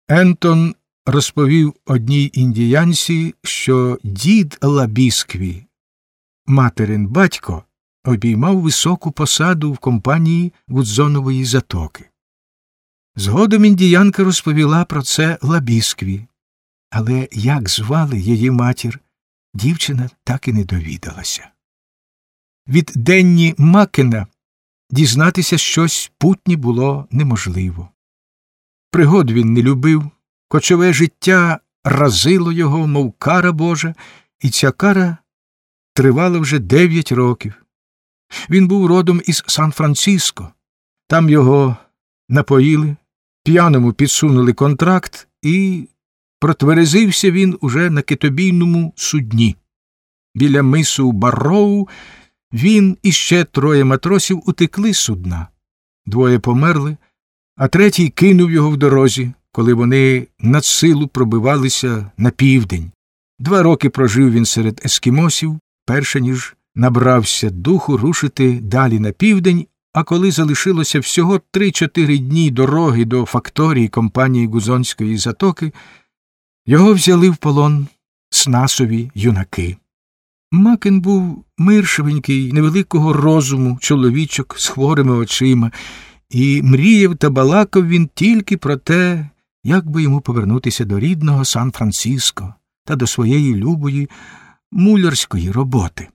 Ентон розповів одній індіянці, що дід Лабіскві, материн батько, обіймав високу посаду в компанії Гудзонової затоки. Згодом індіянка розповіла про це Лабіскві, але як звали її матір, дівчина так і не довідалася. Від Денні Маккена дізнатися щось путнє було неможливо. Пригод він не любив, кочове життя разило його, мов кара Божа, і ця кара тривала вже 9 років. Він був родом із Сан-Франциско. Там його напоїли, п'яному підсунули контракт, і протверезився він уже на китобійному судні. Біля мису Барроу він і ще 3 матросів утекли з судна. 2 померли, а 3-й кинув його в дорозі, коли вони надсилу пробивалися на південь. 2 роки прожив він серед ескімосів, перше ніж набрався духу рушити далі на південь, а коли залишилося всього 3-4 дні дороги до факторії компанії Гудзонської затоки, його взяли в полон снасові юнаки. Макен був миршевенький, невеликого розуму чоловічок з хворими очима, і мріяв та балакав він тільки про те, як би йому повернутися до рідного Сан-Франциско та до своєї любої мулярської роботи.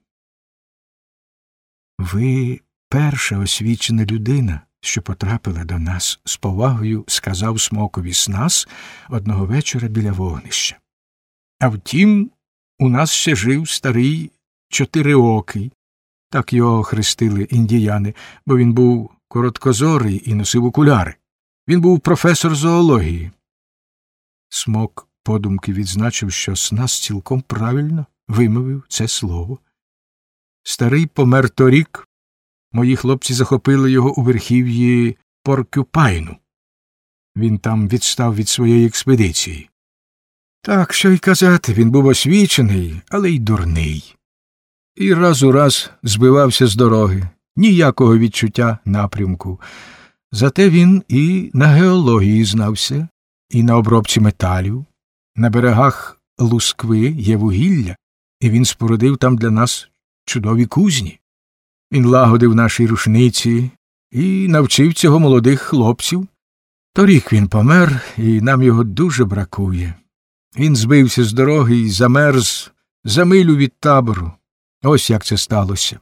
«Ви перша освічена людина, що потрапила до нас», – з повагою сказав Смокові Снас одного вечора біля вогнища. «А втім, у нас ще жив старий Чотириокий», – так його хрестили індіяни, бо він був короткозорий і носив окуляри. Він був професор зоології. Смок подумки відзначив, що Снас цілком правильно вимовив це слово. Старий помер торік. Мої хлопці захопили його у верхів'ї Поркюпайну. Він там відстав від своєї експедиції. Так, що й казати, він був освічений, але й дурний. І раз у раз збивався з дороги, ніякого відчуття напрямку. Зате він і на геології знався, і на обробці металів. На берегах Лускви є вугілля, і він спорудив там для нас чудові кузні. Він лагодив наші рушниці і навчив цього молодих хлопців. Торік він помер, і нам його дуже бракує. Він збився з дороги і замерз за милю від табору. Ось як це сталося.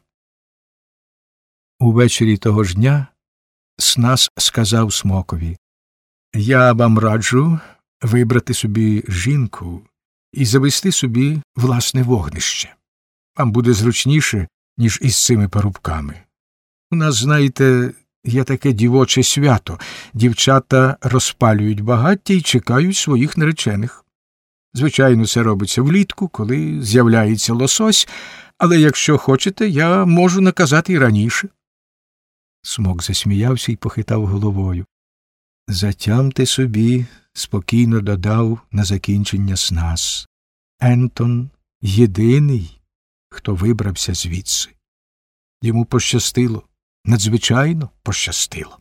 Увечері того ж дня Снас сказав Смокові: «Я вам раджу вибрати собі жінку і завести собі власне вогнище. Вам буде зручніше, ніж із цими парубками. У нас, знаєте, є таке дівоче свято. Дівчата розпалюють багаття і чекають своїх наречених. Звичайно, це робиться влітку, коли з'являється лосось, але якщо хочете, я можу наказати й раніше». Смок засміявся і похитав головою. «Затямте собі», – спокійно додав на закінчення Снас. «Ентон єдиний, хто вибрався звідси. Йому пощастило, надзвичайно пощастило».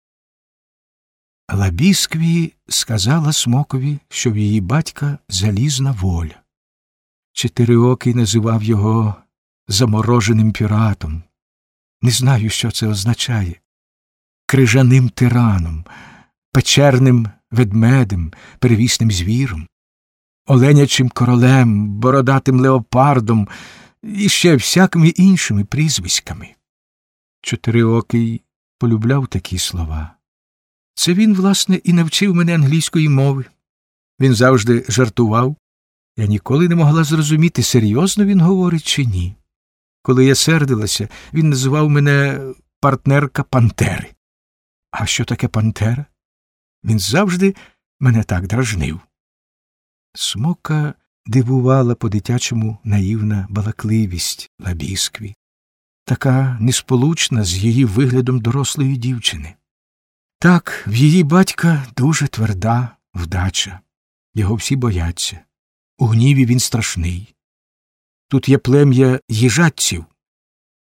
Лабіскві сказала Смокові, що в її батька залізна воля. Чотириокий називав його замороженим піратом. Не знаю, що це означає. Крижаним тираном, печерним ведмедем, перевісним звіром, оленячим королем, бородатим леопардом і ще всякими іншими прізвиськами. Чотириокий полюбляв такі слова. Це він, власне, і навчив мене англійської мови. Він завжди жартував. Я ніколи не могла зрозуміти, серйозно він говорить чи ні. Коли я сердилася, він називав мене партнерка пантери. А що таке пантера? Він завжди мене так дражнив. Смока дивувала по-дитячому наївна балакливість Лабіскві, така несполучна з її виглядом дорослої дівчини. Так, в її батька дуже тверда вдача. Його всі бояться. У гніві він страшний. Тут є плем'я їжатців.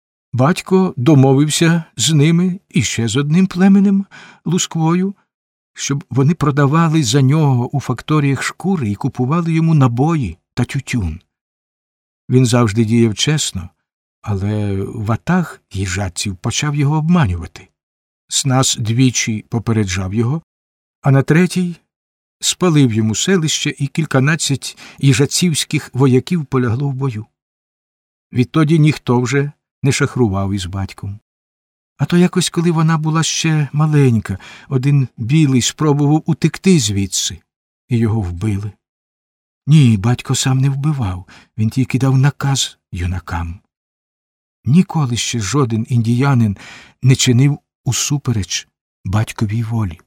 Батько домовився з ними і ще з одним племенем, Лусквою, щоб вони продавали за нього у факторіях шкури і купували йому набої та тютюн. Він завжди діяв чесно, але ватаг їжадців почав його обманювати. Снас двічі попереджав його, а на третій спалив йому селище, і кільканадцять їжацівських вояків полягло в бою. Відтоді ніхто вже не шахрував із батьком. А то якось, коли вона була ще маленька, один білий спробував утекти звідси, і його вбили. Ні, батько сам не вбивав, він тільки дав наказ юнакам. Ніколи ще жоден індіянин не чинив усупереч батьковій волі.